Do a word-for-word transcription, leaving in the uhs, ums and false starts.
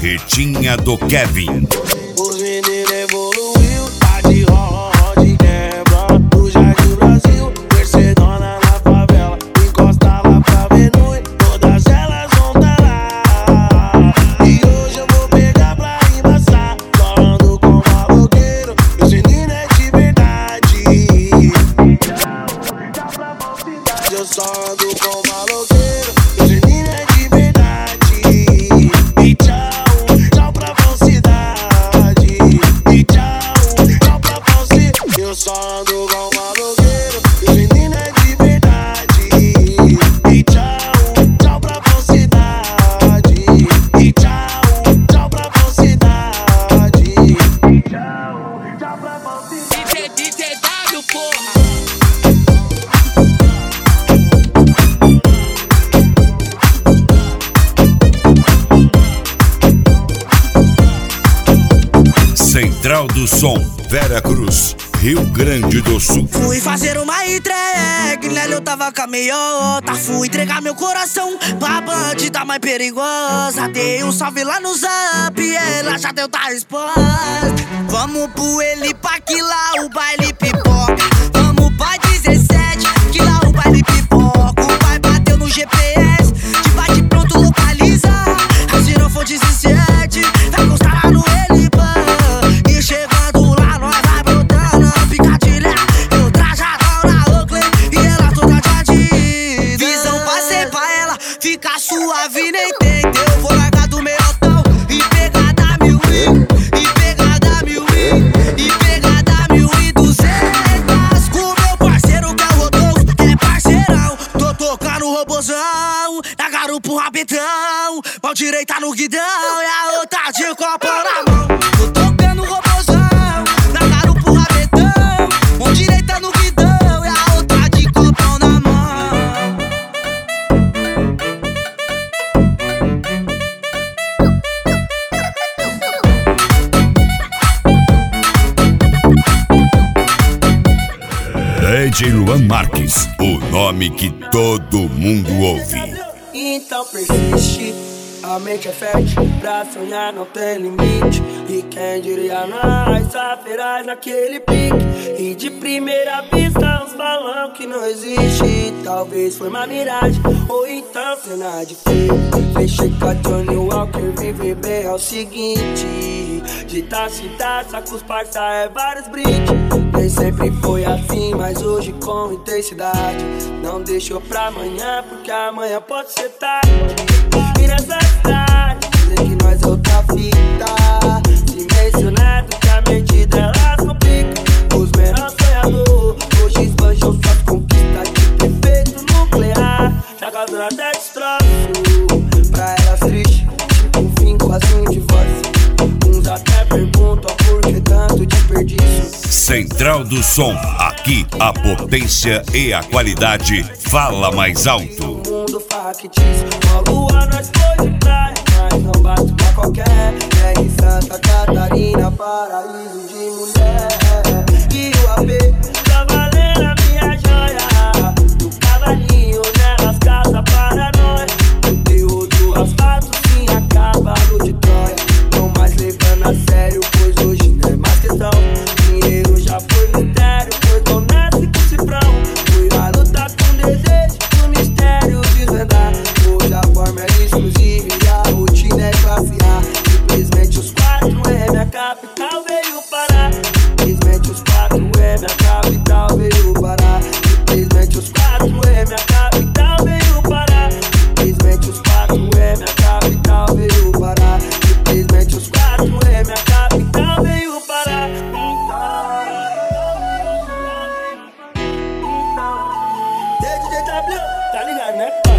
Carretinha do Kevin. Os meninos evoluiu, tá de roda de quebra. Do Jardim Brasil, Mercedona na favela. Encosta lá pra Venui, todas elas vão tá lá. E hoje eu vou pegar pra embaçar. Só ando com maloqueiro, os meninos é de verdade. Eu só ando com maloqueiro, os meninos é de verdade. E tchau, tchau pra falsidade. E tchau, tchau pra falsidade. Eu só ando com maloqueiro, os meninos é de verdade. E tchau, tchau pra falsidade. E tchau, tchau pra falsidade. E tchau, tchau pra falsidade. D J W, porra. Central do Som, Vera Cruz, Rio Grande do Sul. Fui fazer uma entrega, nela eu tava com a meiota. Fui entregar meu coração pra bandida mais perigosa. Dei um salve lá no zap e ela já deu da resposta. Vamos pro Elipa que lá o baile pipoca. Vamos pra dezessete que lá o baile pipoca. O pai bateu no G P S, de bate pronto localiza. Se não for dezessete, vai constar lá no Elipa. E chegando lá nós vai botando a picadilha. Eu trajadão na Oakley e ela toda de Adidas. Visão passei pra ela, fica suave nem tenta. Eu vou largar do meiotão e pegar da mil e, e pegar da mil e, e pegar da mil e duzentas. Com meu parceiro que é o Rodolfo, que é parceirão. Tô tocando o robozão, na garupa o rabetão. Mão direita no guidão e a outra de copo na mão. Tô tocando o robozão, na garupa o rabetão. Mão direita no guidão e a outra de copo na mão. D J Luan Marques, o nome que todo mundo ouve. Então persiste, a mente é fértil, pra sonhar não tem limite. E quem diria nós, aferaz naquele pique. E de primeira vista uns balão que não existe. Talvez foi uma miragem, ou então cena de filme. Fechei com a Johnny Walker, viver bem é o seguinte. De taça em taça, com os parça é vários brindes. Nem sempre foi assim, mas hoje com intensidade. Não deixou pra amanhã, porque amanhã pode ser tarde. E nessa cidade, dizem que nós é outra fita. Se mencionado que a mente delas complica. Os menores sonhadores, hoje esbanjam suas conquistas de perfeito nuclear. Já causando até destroço, pra elas triste, tipo um fim, quase um divórcio. Uns até perguntam por que tanto desperdício. Central do Som, aqui a potência e a qualidade fala mais alto. O mundo factício, uma lua nós foi de praia, mas não bate pra qualquer. É em Santa Catarina, paraíso de mulher. E o A P tá valendo a minha joia. Do cavalinho nelas casa para nós. Conteúdo asfalto sim acaba no de Troia. Não mais levando a sério, pois hoje não é mais questão. Dinheiro já foi mistério, pois não nasce com cifrão. Fui a lutar com desejo, o mistério desvendar. Hoje a forma é exclusiva e a rotina é classe A. Simplesmente os quatro é minha capital, veio parar. Simplesmente os quatro é minha capital, veio parar. Simplesmente os quatro é minha capital, veio parar. Simplesmente os quatro é minha capital, veio parar. Simplesmente os quatro é minha capital, veio parar. D J W, tá ligado, né?